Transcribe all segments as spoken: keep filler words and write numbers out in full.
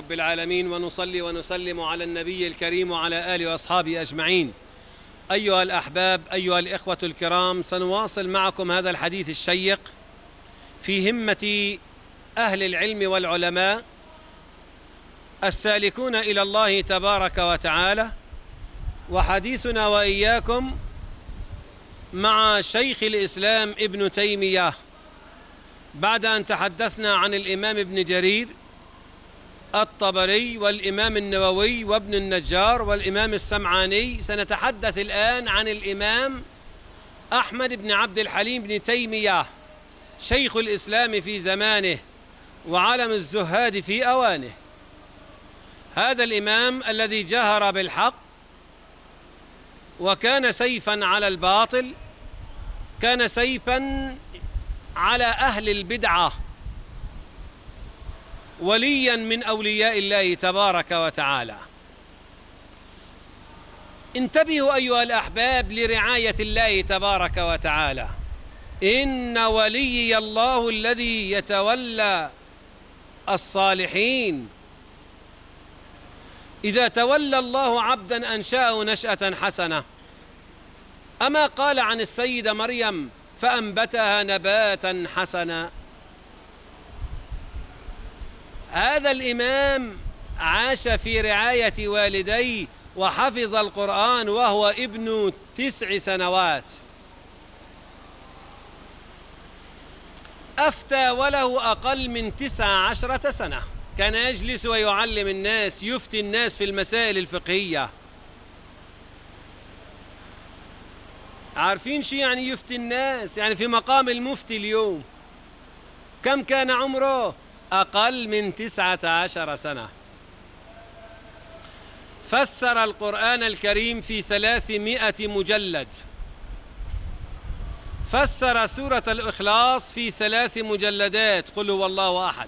رب العالمين، ونصلي ونسلم على النبي الكريم وعلى آله وأصحابه أجمعين. أيها الأحباب، أيها الإخوة الكرام، سنواصل معكم هذا الحديث الشيق في همة أهل العلم والعلماء السالكون إلى الله تبارك وتعالى، وحديثنا وإياكم مع شيخ الإسلام ابن تيمية. بعد أن تحدثنا عن الإمام ابن جرير الطبري والإمام النووي وابن النجار والإمام السمعاني، سنتحدث الآن عن الإمام أحمد بن عبد الحليم بن تيمية، شيخ الإسلام في زمانه وعالم الزهاد في أوانه. هذا الإمام الذي جهر بالحق وكان سيفا على الباطل، كان سيفا على أهل البدعة، وليا من أولياء الله تبارك وتعالى. انتبهوا أيها الأحباب لرعاية الله تبارك وتعالى. إن وليي الله الذي يتولى الصالحين. إذا تولى الله عبدا أنشأه نشأة حسنة. أما قال عن السيدة مريم فأنبتها نباتا حسنا. هذا الإمام عاش في رعاية والديه وحفظ القرآن وهو ابن تسع سنوات. أفتى وله أقل من تسع عشرة سنة، كان يجلس ويعلم الناس، يفتي الناس في المسائل الفقهية. عارفين شي يعني يفتي الناس؟ يعني في مقام المفتي اليوم. كم كان عمره؟ أقل من تسعة عشر سنة. فسر القرآن الكريم في ثلاثمائة مجلد. فسر سورة الإخلاص في ثلاث مجلدات، قل هو الله أحد.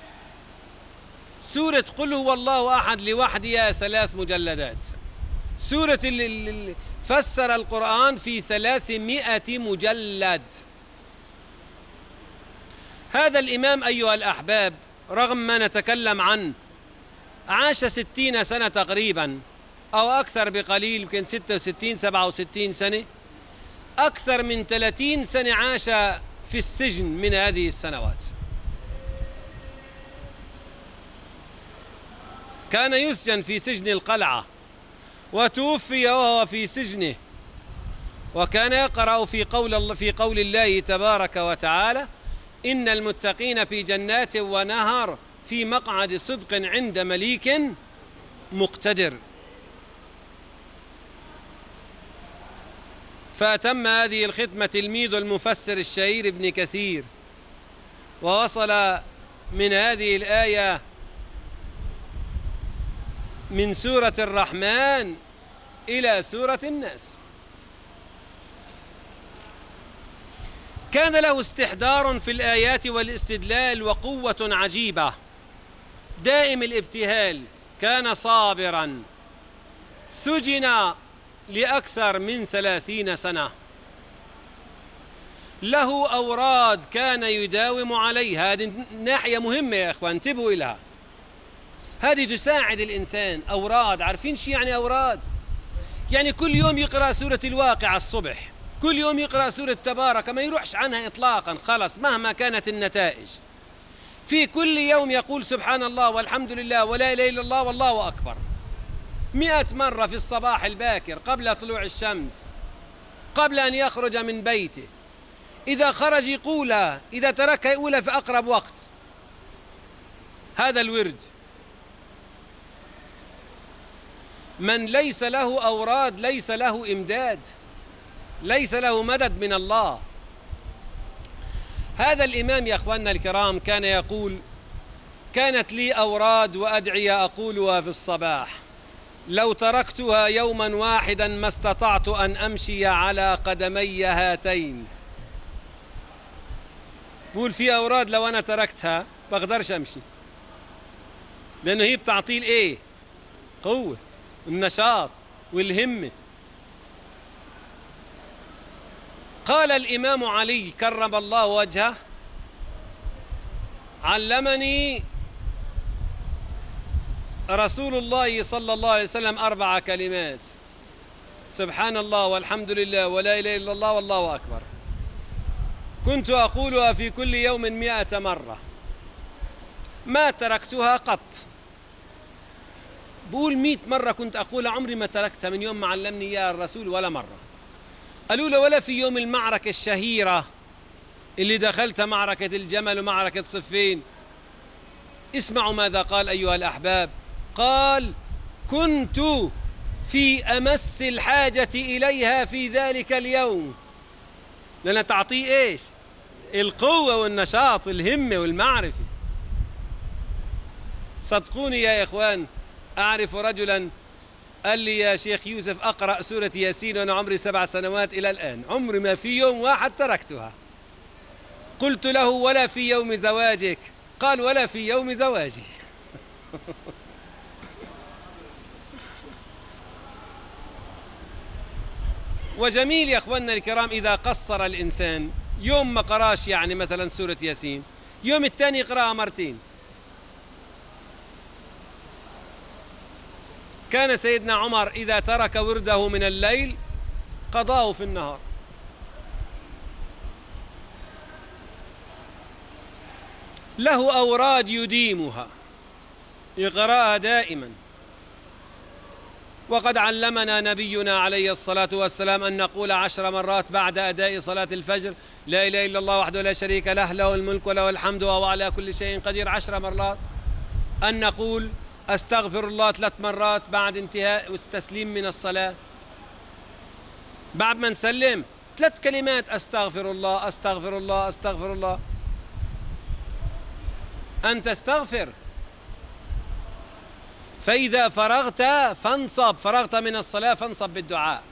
سورة قل هو الله أحد لوحدها ثلاث مجلدات. سورة ال فسر القرآن في ثلاثمائة مجلد. هذا الإمام أيها الأحباب رغم ما نتكلم عنه عاش ستين سنة تقريبا أو أكثر بقليل، يمكن ستة وستين سبعة وستين سنة. أكثر من ثلاثين سنة عاش في السجن من هذه السنوات. كان يسجن في سجن القلعة وتوفي وهو في سجنه. وكان يقرأ في قول الله في قول الله تبارك وتعالى: إن المتقين في جنات ونهر في مقعد صدق عند مليك مقتدر. فأتم هذه الختمة تلميذ المفسر الشهير ابن كثير، ووصل من هذه الآية من سورة الرحمن إلى سورة الناس. كان له استحضار في الآيات والاستدلال وقوة عجيبة، دائم الابتهال، كان صابرا. سجن لأكثر من ثلاثين سنة. له أوراد كان يداوم عليها. هذه ناحية مهمة يا أخوان، انتبهوا إليها. هذه تساعد الإنسان. أوراد، عارفين شو يعني أوراد؟ يعني كل يوم يقرأ سورة الواقعة الصبح، كل يوم يقرأ سورة تبارك، ما يروحش عنها إطلاقا، خلص مهما كانت النتائج. في كل يوم يقول سبحان الله والحمد لله ولا إله إلا الله والله أكبر مئة مرة في الصباح الباكر قبل طلوع الشمس، قبل أن يخرج من بيته. إذا خرج يقولها، إذا تركها يقولها في أقرب وقت. هذا الورد. من ليس له أوراد ليس له إمداد، ليس له مدد من الله. هذا الإمام يا أخواننا الكرام كان يقول: كانت لي أوراد وأدعية أقولها في الصباح، لو تركتها يوما واحدا ما استطعت أن أمشي على قدمي هاتين. بقول في أوراد لو أنا تركتها بقدرش أمشي، لأنه هي بتعطيل إيه؟ قوة، النشاط والهمة. قال الإمام علي كرم الله وجهه: علمني رسول الله صلى الله عليه وسلم أربع كلمات: سبحان الله والحمد لله ولا إله إلا الله والله أكبر، كنت أقولها في كل يوم مئة مرة ما تركتها قط. بقول مئة مرة كنت أقول، عمري ما تركتها من يوم ما علمني إياها الرسول ولا مرة. قالوا له: ولا في يوم المعركة الشهيرة اللي دخلت معركة الجمل ومعركة صفين؟ اسمعوا ماذا قال أيها الأحباب. قال: كنت في أمس الحاجة إليها في ذلك اليوم، لأن تعطيه إيش؟ القوة والنشاط والهمة والمعرفة. صدقوني يا إخوان، أعرف رجلا قال لي: يا شيخ يوسف أقرأ سورة ياسين وأنا عمري سبع سنوات إلى الآن، عمري ما في يوم واحد تركتها. قلت له: ولا في يوم زواجك؟ قال: ولا في يوم زواجي. وجميل يا أخواننا الكرام إذا قصر الإنسان، يوم ما قراش يعني مثلا سورة ياسين، يوم الثاني يقرأها مرتين. كان سيدنا عمر إذا ترك ورده من الليل قضاه في النهار. له أوراد يديمها يقرأها دائما. وقد علمنا نبينا عليه الصلاة والسلام أن نقول عشر مرات بعد أداء صلاة الفجر: لا إله إلا الله وحده لا شريك له، له الملك وله الحمد وهو على كل شيء قدير، عشر مرات. أن نقول أستغفر الله ثلاث مرات بعد انتهاء التسليم من الصلاة، بعد ما نسلم ثلاث كلمات: أستغفر الله أستغفر الله أستغفر الله. أن تستغفر، فإذا فرغت فانصب، فرغت من الصلاة فانصب بالدعاء.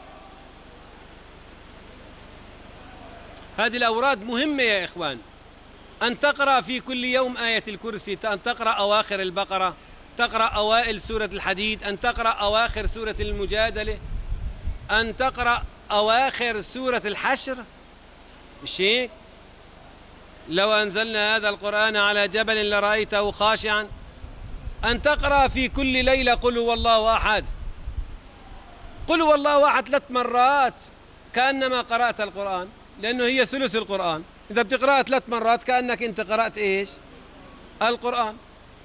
هذه الأوراد مهمة يا إخوان. أن تقرأ في كل يوم آية الكرسي، أن تقرأ أواخر البقرة، تقرأ أوائل سورة الحديد، أن تقرأ أواخر سورة المجادلة، أن تقرأ أواخر سورة الحشر. مش هيك؟ لو أنزلنا هذا القرآن على جبل لرأيته خاشعا. أن تقرأ في كل ليلة قل هو الله أحد، قل هو الله أحد ثلاث مرات كأنما قرأت القرآن، لأنه هي ثلث القرآن. إذا بتقرأ ثلاث مرات كأنك أنت قرأت إيش؟ القرآن.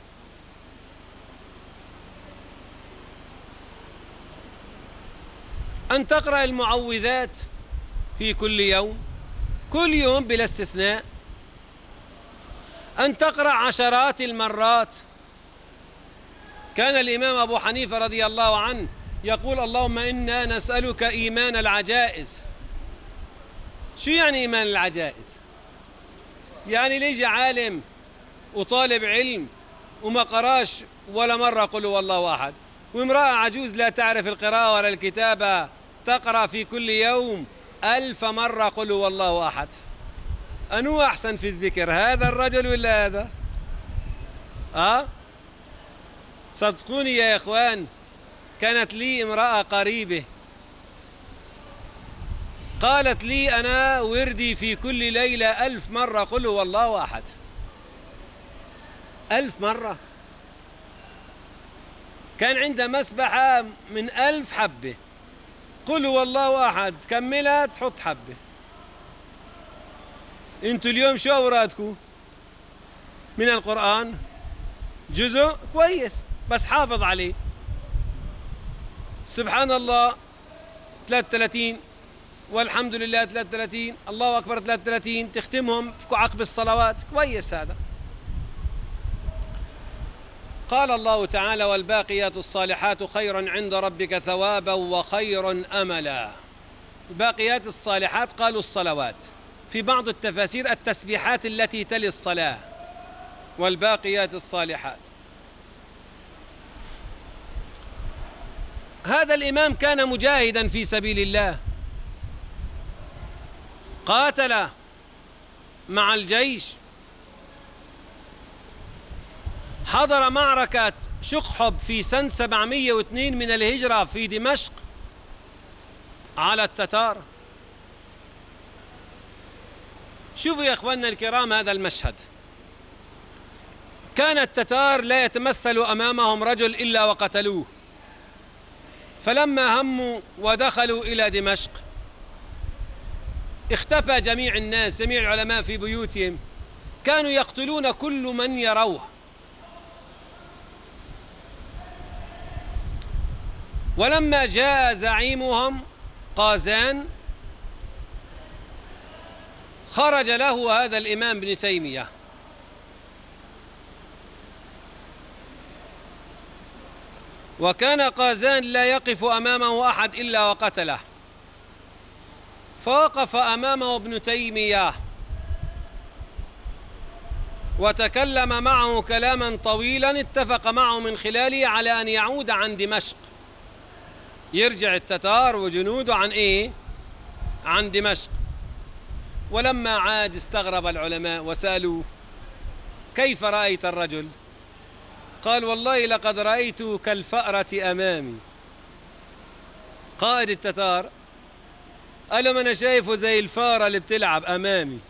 أن تقرأ المعوذات في كل يوم، كل يوم بلا استثناء. أن تقرأ عشرات المرات. كان الإمام أبو حنيفة رضي الله عنه يقول: اللهم إنا نسألك إيمان العجائز. شو يعني إيمان العجائز؟ يعني ليجي عالم وطالب علم وما قراش ولا مرة قل هو الله أحد، وامرأة عجوز لا تعرف القراءة ولا الكتابة تقرأ في كل يوم ألف مرة قل هو الله أحد. أنو أحسن في الذكر، هذا الرجل ولا هذا؟ أه؟ صدقوني يا إخوان، كانت لي امرأة قريبة قالت لي: أنا وردي في كل ليلة ألف مرة قل هو الله أحد. ألف مرة. كان عندها مسبحة من ألف حبة قل هو الله أحد، كملها تحط حبة. انتوا اليوم شو أورادكم من القرآن؟ جزء كويس بس حافظ عليه. سبحان الله ثلاثة وثلاثين، والحمد لله ثلاثة وثلاثين، الله أكبر ثلاثة وثلاثين، تختمهم في عقب الصلوات، كويس هذا. قال الله تعالى: والباقيات الصالحات خير عند ربك ثوابا وخير أملا. الباقيات الصالحات قالوا الصلوات، في بعض التفاسير التسبيحات التي تلي الصلاة. والباقيات الصالحات. هذا الإمام كان مجاهدا في سبيل الله، قاتل مع الجيش، حضر معركة شقحب في سنة سبعمائة واثنين من الهجرة في دمشق على التتار. شوفوا يا اخواننا الكرام هذا المشهد، كان التتار لا يتمثل أمامهم رجل إلا وقتلوه. فلما هموا ودخلوا إلى دمشق اختفى جميع الناس، جميع العلماء في بيوتهم، كانوا يقتلون كل من يروه. ولما جاء زعيمهم قازان خرج له هذا الإمام ابن تيمية، وكان قازان لا يقف أمامه أحد إلا وقتله. فوقف أمامه ابن تيمية وتكلم معه كلاما طويلا اتفق معه من خلاله على أن يعود عن دمشق، يرجع التتار وجنوده عن إيه؟ عن دمشق. ولما عاد استغرب العلماء وسألوه: كيف رأيت الرجل؟ قال: والله لقد رأيته كالفأرة أمامي. قائد التتار قال لهم: أنا شايفه زي الفارة اللي بتلعب أمامي.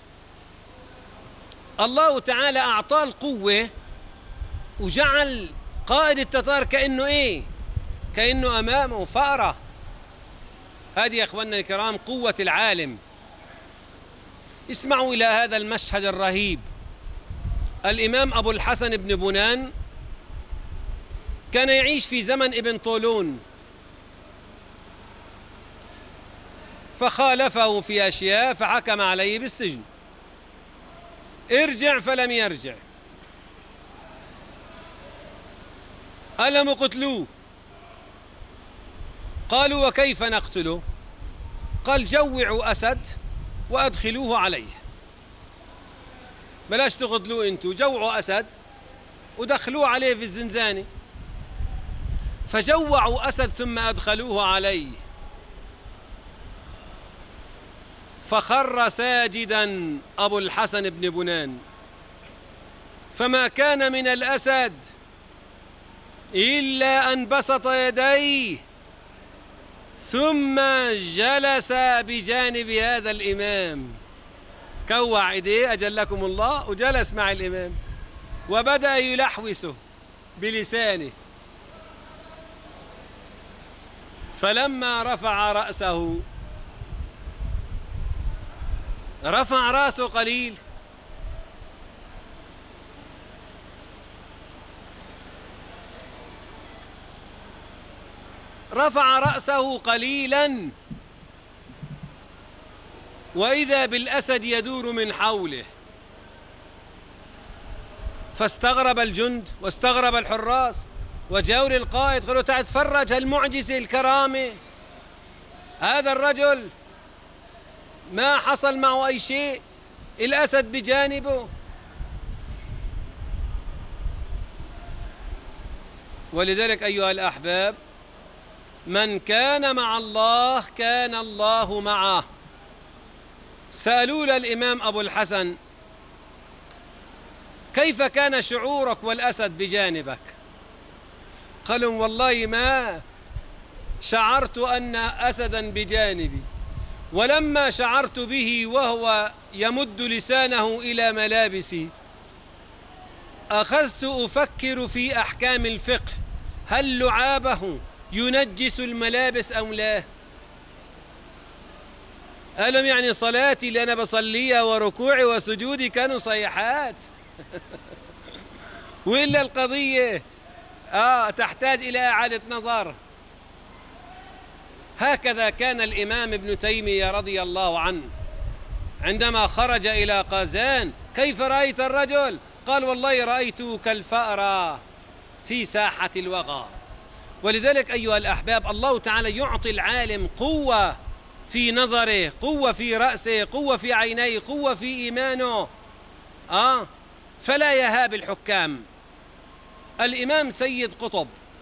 الله تعالى أعطاه القوة وجعل قائد التتار كأنه إيه؟ كأنه أمامه فأرة. هذه يا أخواننا الكرام قوة العالم. اسمعوا إلى هذا المشهد الرهيب. الإمام أبو الحسن بن بنان كان يعيش في زمن ابن طولون، فخالفه في أشياء فحكم عليه بالسجن. ارجع فلم يرجع. ألم قتلوه؟ قالوا: وكيف نقتله؟ قال: جوعوا أسد وأدخلوه عليه. بلاش تقتلوه انتو، جوعوا أسد ودخلوه عليه في الزنزانة. فجوعوا أسد ثم أدخلوه عليه، فخر ساجدا أبو الحسن بن بنان، فما كان من الأسد إلا أن بسط يديه ثم جلس بجانب هذا الإمام، كوع ايديه أجلكم الله وجلس مع الإمام وبدأ يلحوسه بلسانه. فلما رفع رأسه رفع رأسه قليل، رفع رأسه قليلا وإذا بالأسد يدور من حوله. فاستغرب الجند واستغرب الحراس وجاءوا للقائد قالوا: تعال تفرج هالمعجزة الكرامة، هذا الرجل ما حصل معه أي شيء، الأسد بجانبه. ولذلك أيها الأحباب، من كان مع الله كان الله معه. سألوا الإمام أبو الحسن: كيف كان شعورك والأسد بجانبك؟ قالوا: والله ما شعرت أن أسدا بجانبي، ولما شعرت به وهو يمد لسانه إلى ملابسي أخذت أفكر في أحكام الفقه، هل لعابه ينجس الملابس أم لا؟ قالوا: يعني صلاتي اللي أنا بصليها وركوعي وسجودي كانوا صيحات وإلا القضية آه تحتاج إلى إعادة نظر. هكذا كان الإمام ابن تيمية رضي الله عنه عندما خرج إلى قازان: كيف رأيت الرجل؟ قال: والله رأيته كالفأرة في ساحة الوغى. ولذلك أيها الأحباب، الله تعالى يعطي العالم قوة في نظره، قوة في رأسه، قوة في عينيه، قوة في إيمانه، آه فلا يهاب الحكام. الإمام سيد قطب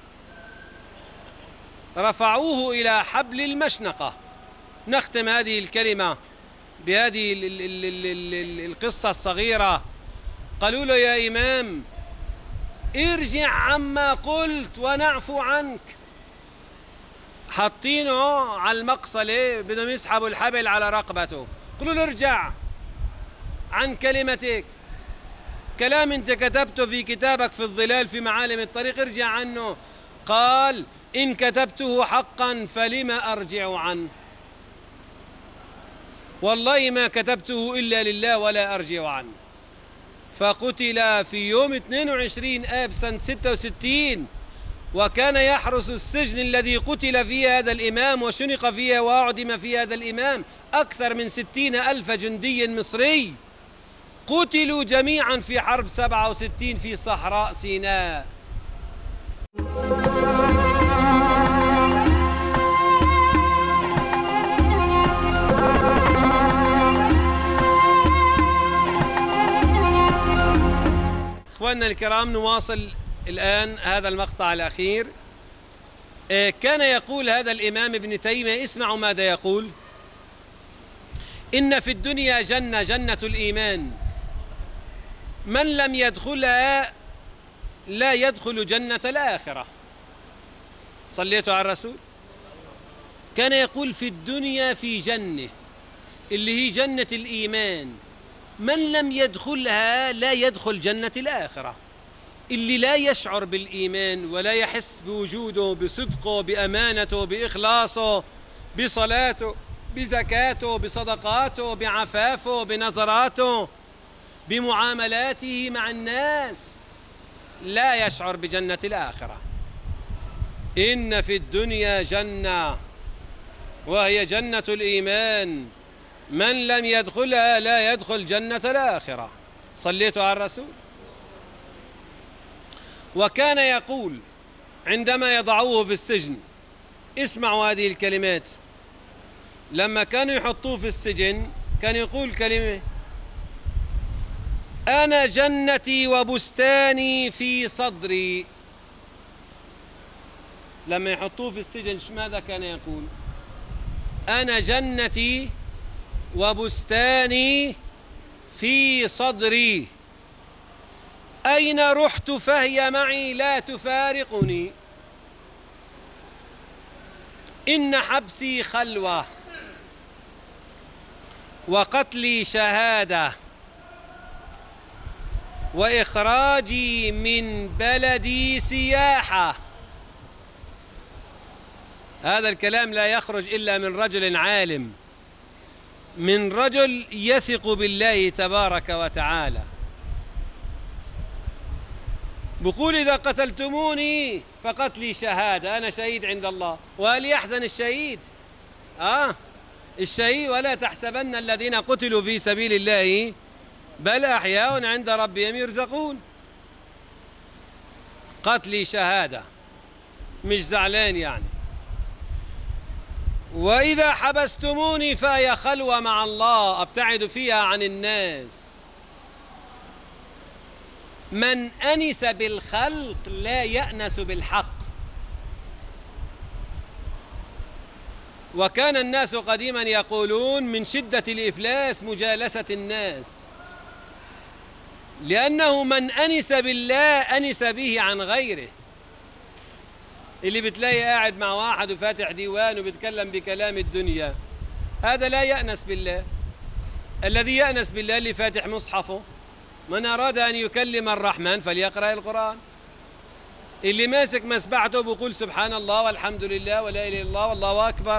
رفعوه إلى حبل المشنقة. نختم هذه الكلمة بهذه القصة الصغيرة. قالوا له: يا إمام ارجع عما قلت ونعفو عنك. حاطينه على المقصلة بدهم يسحبوا الحبل على رقبته، قالوا له: ارجع عن كلمتك. كلام أنت كتبته في كتابك في الظلال في معالم الطريق ارجع عنه. قال إن كتبته حقا فلم أرجع عنه؟ والله ما كتبته إلا لله ولا أرجع عنه. فقتل في يوم اثنين وعشرين آب سنة ستة وستين، وكان يحرس السجن الذي قتل فيه هذا الإمام وشنق فيه وأعدم فيه هذا الإمام أكثر من ستين ألف جندي مصري، قتلوا جميعا في حرب سبعة وستين في صحراء سيناء. إخواننا الكرام، نواصل الآن هذا المقطع الأخير. كان يقول هذا الإمام ابن تيمية، اسمعوا ماذا يقول: إن في الدنيا جنة، جنة الإيمان، من لم يدخلها لا يدخل جنة الآخرة. صليتوا على الرسول. كان يقول في الدنيا في جنة اللي هي جنة الإيمان، من لم يدخلها لا يدخل جنة الآخرة. اللي لا يشعر بالإيمان ولا يحس بوجوده، بصدقه، بأمانته، بإخلاصه، بصلاته، بزكاته، بصدقاته، بعفافه، بنظراته، بمعاملاته مع الناس، لا يشعر بجنة الآخرة. إن في الدنيا جنة وهي جنة الإيمان، من لم يدخلها لا يدخل جنة الآخرة. صليتوا على الرسول. وكان يقول عندما يضعوه في السجن، اسمعوا هذه الكلمات، لما كانوا يحطوه في السجن كان يقول كلمة: أنا جنتي وبستاني في صدري. لما يحطوه في السجن ماذا كان يقول؟ أنا جنتي وبستاني في صدري، أين رحت فهي معي لا تفارقني، إن حبسي خلوة وقتلي شهادة وإخراجي من بلدي سياحة. هذا الكلام لا يخرج إلا من رجل عالم، من رجل يثق بالله تبارك وتعالى. بقول إذا قتلتموني فقتلي شهادة، أنا شهيد عند الله. وهل يحزن الشهيد؟ آه الشهيد: ولا تحسبن الذين قتلوا في سبيل الله بل أحياء عند ربهم يرزقون. قتلي شهادة، مش زعلان يعني. وإذا حبستموني فهي خلوة مع الله، أبتعد فيها عن الناس. من أنس بالخلق لا يأنس بالحق. وكان الناس قديما يقولون من شدة الإفلاس مجالسة الناس، لأنه من أنس بالله أنس به عن غيره. اللي بتلاقي قاعد مع واحد وفاتح ديوان وبيتكلم بكلام الدنيا، هذا لا يأنس بالله. الذي يأنس بالله اللي فاتح مصحفه، من أراد أن يكلم الرحمن فليقرأ القرآن. اللي ماسك مسبحته بيقول سبحان الله والحمد لله ولا إله إلا الله والله أكبر.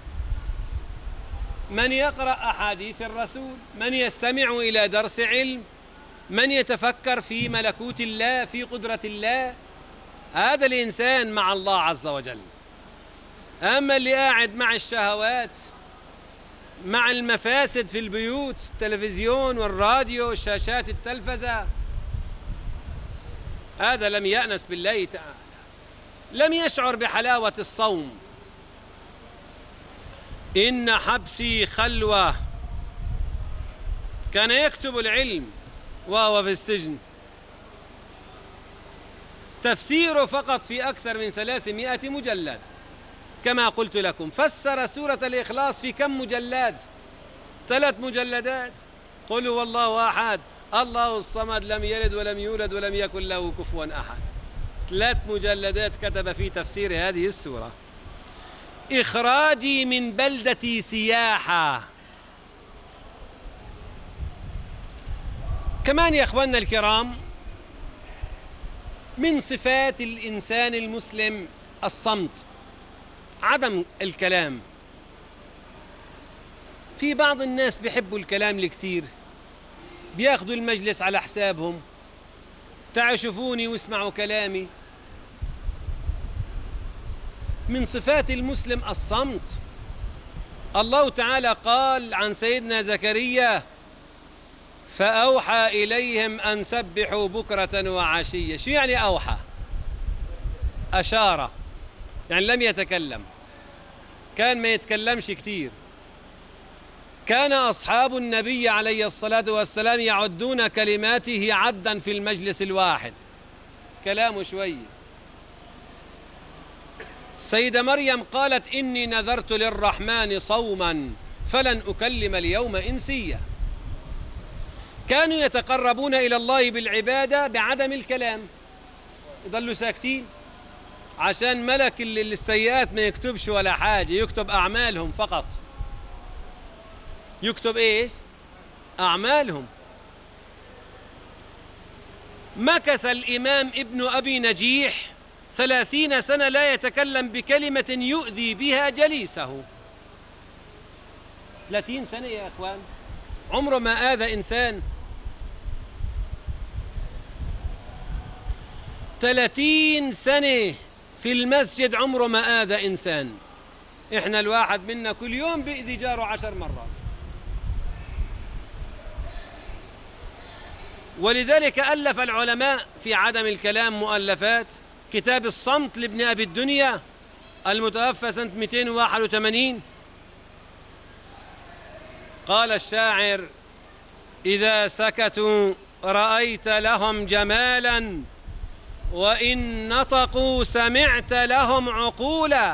من يقرأ أحاديث الرسول، من يستمع إلى درس علم، من يتفكر في ملكوت الله، في قدرة الله، هذا الإنسان مع الله عز وجل. أما اللي قاعد مع الشهوات، مع المفاسد في البيوت، التلفزيون والراديو وشاشات التلفزة، هذا لم يأنس بالله تعالى، لم يشعر بحلاوة الصوم. إن حبسي خلوة. كان يكتب العلم وهو في السجن، تفسيره فقط في أكثر من ثلاثمائة مجلد. كما قلت لكم، فسر سورة الإخلاص في كم مجلد؟ ثلاث مجلدات. قل هو الله أحد الله الصمد لم يلد ولم يولد ولم يكن له كفوا أحد. ثلاث مجلدات كتب في تفسير هذه السورة. إخراجي من بلدتي سياحة. كمان يا أخواننا الكرام من صفات الإنسان المسلم الصمت، عدم الكلام. في بعض الناس بيحبوا الكلام الكتير، بياخدوا المجلس على حسابهم، تعالوا شوفوني واسمعوا كلامي. من صفات المسلم الصمت. الله تعالى قال عن سيدنا زكريا: فأوحى إليهم أن سبحوا بكرة وعشية. شو يعني أوحى؟ أشار، يعني لم يتكلم، كان ما يتكلمش كتير. كان أصحاب النبي عليه الصلاة والسلام يعدون كلماته عدا في المجلس الواحد، كلامه شوي. السيدة مريم قالت: إني نذرت للرحمن صوما فلن أكلم اليوم إنسيا. كانوا يتقربون إلى الله بالعبادة بعدم الكلام، يضلوا ساكتين عشان ملك السيئات ما يكتبش ولا حاجة، يكتب أعمالهم فقط. يكتب إيش؟ أعمالهم. مكث الإمام ابن أبي نجيح ثلاثين سنة لا يتكلم بكلمة يؤذي بها جليسه. ثلاثين سنة يا أخوان، عمره ما آذى إنسان. ثلاثين سنة في المسجد عمره ما آذى إنسان. إحنا الواحد منا كل يوم بيأذي جاره عشر مرات. ولذلك ألف العلماء في عدم الكلام مؤلفات. كتاب الصمت لابن أبي الدنيا المتوفى سنة مئتين وواحد وثمانين، قال الشاعر: إذا سكتوا رأيت لهم جمالا، وإن نطقوا سمعت لهم عقولا.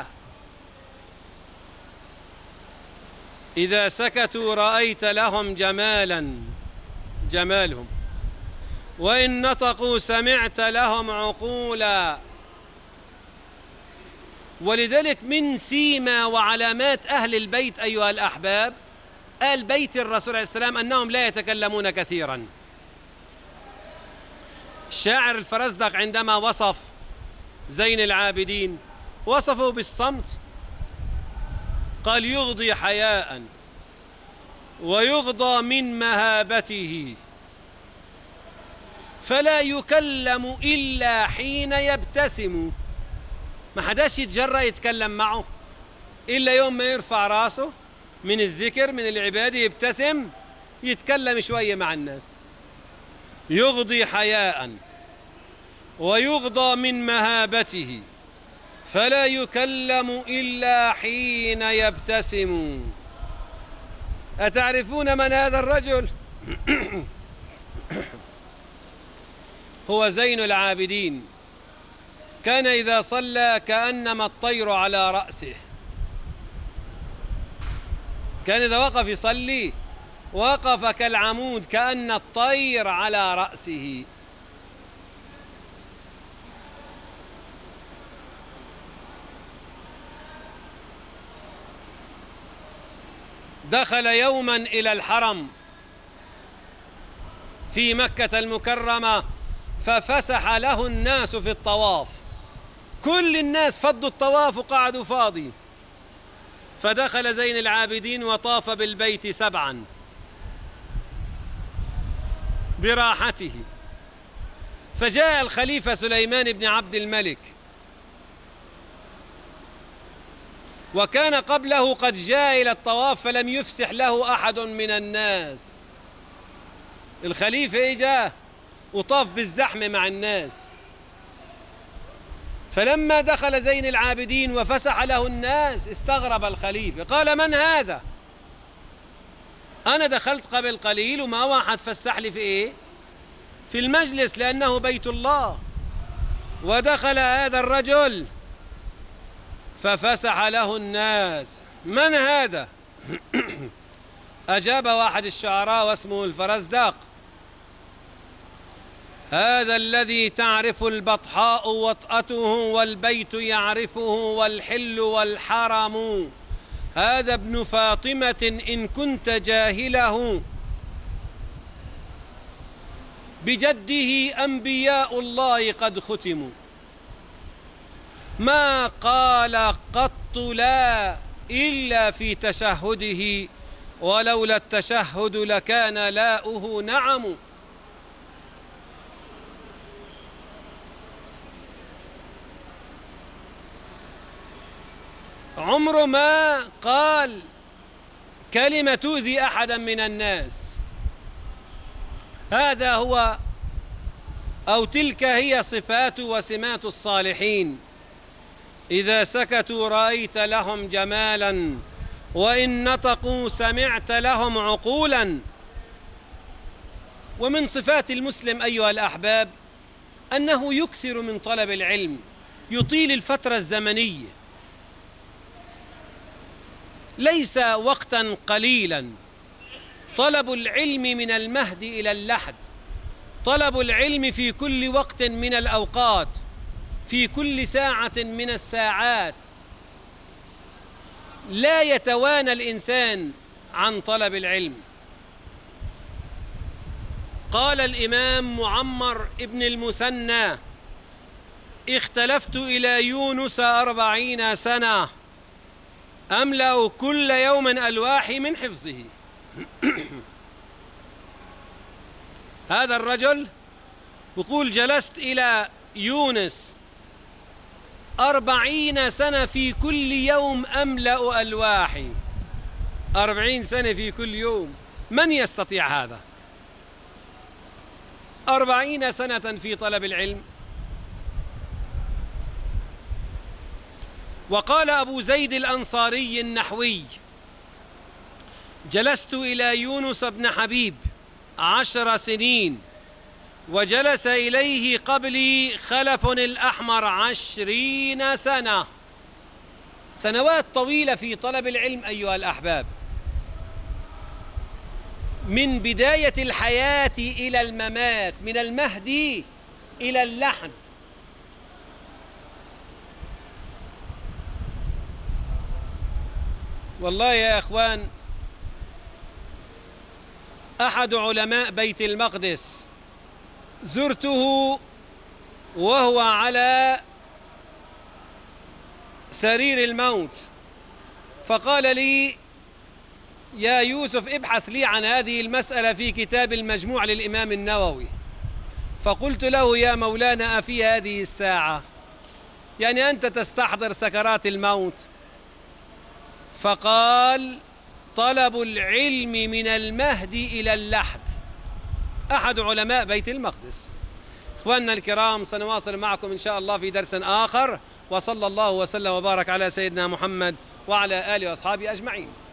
إذا سكتوا رأيت لهم جمالا، جمالهم، وإن نطقوا سمعت لهم عقولا. ولذلك من سيما وعلامات أهل البيت أيها الأحباب، آل بيت الرسول عليه السلام، أنهم لا يتكلمون كثيرا. الشاعر الفرزدق عندما وصف زين العابدين وصفه بالصمت، قال: يغضي حياء ويغضى من مهابته، فلا يكلم إلا حين يبتسم. ما حداش يتجرأ يتكلم معه إلا يوم ما يرفع راسه من الذكر من العبادة، يبتسم، يتكلم شوية مع الناس. يغضي حياء ويغضى من مهابته، فلا يكلم إلا حين يبتسم. أتعرفون من هذا الرجل؟ هو زين العابدين. كان إذا صلى كأنما الطير على رأسه. كان إذا وقف يصلي وقف كالعمود، كأن الطير على رأسه. دخل يوما إلى الحرم في مكة المكرمة، ففسح له الناس في الطواف. كل الناس فضوا الطواف وقعدوا فاضي، فدخل زين العابدين وطاف بالبيت سبعا براحته. فجاء الخليفة سليمان بن عبد الملك، وكان قبله قد جاء إلى الطواف فلم يفسح له أحد من الناس. الخليفة إجا وطاف بالزحمة مع الناس، فلما دخل زين العابدين وفسح له الناس استغرب الخليفة، قال: من هذا؟ أنا دخلت قبل قليل وما واحد فسح لي في إيه؟ في المجلس، لأنه بيت الله، ودخل هذا الرجل ففسح له الناس. من هذا؟ أجاب واحد الشعراء واسمه الفرزدق: هذا الذي تعرف البطحاء وطأته، والبيت يعرفه، والحل والحرم. هذا ابن فاطمة إن كنت جاهله، بجده أنبياء الله قد ختموا، ما قال قط لا إلا في تشهده، ولولا التشهد لكان لاؤه نعم. عمره ما قال كلمة تؤذي أحدا من الناس. هذا هو أو تلك هي صفات وسمات الصالحين، إذا سكتوا رأيت لهم جمالا، وإن نطقوا سمعت لهم عقولا. ومن صفات المسلم أيها الأحباب أنه يكثر من طلب العلم، يطيل الفترة الزمنية، ليس وقتا قليلا. طلب العلم من المهد إلى اللحد، طلب العلم في كل وقت من الأوقات، في كل ساعة من الساعات، لا يتوانى الإنسان عن طلب العلم. قال الإمام معمر ابن المثنى: اختلفت إلى يونس أربعين سنة أملأ كل يوم ألواحي من حفظه. هذا الرجل يقول: جلست إلى يونس أربعين سنة في كل يوم أملأ ألواحي. أربعين سنة في كل يوم، من يستطيع هذا؟ أربعين سنة في طلب العلم. وقال أبو زيد الأنصاري النحوي: جلست إلى يونس بن حبيب عشر سنين، وجلس إليه قبلي خلف الأحمر عشرين سنة. سنوات طويلة في طلب العلم أيها الأحباب، من بداية الحياة إلى الممات، من المهدي إلى اللحد. والله يا إخوان، أحد علماء بيت المقدس زرته وهو على سرير الموت، فقال لي: يا يوسف ابحث لي عن هذه المسألة في كتاب المجموع للإمام النووي. فقلت له: يا مولانا أفي هذه الساعة؟ يعني أنت تستحضر سكرات الموت؟ فقال: طلب العلم من المهد إلى اللحد. أحد علماء بيت المقدس. إخواننا الكرام، سنواصل معكم إن شاء الله في درس آخر، وصلى الله وسلم وبارك على سيدنا محمد وعلى آله وأصحابه أجمعين.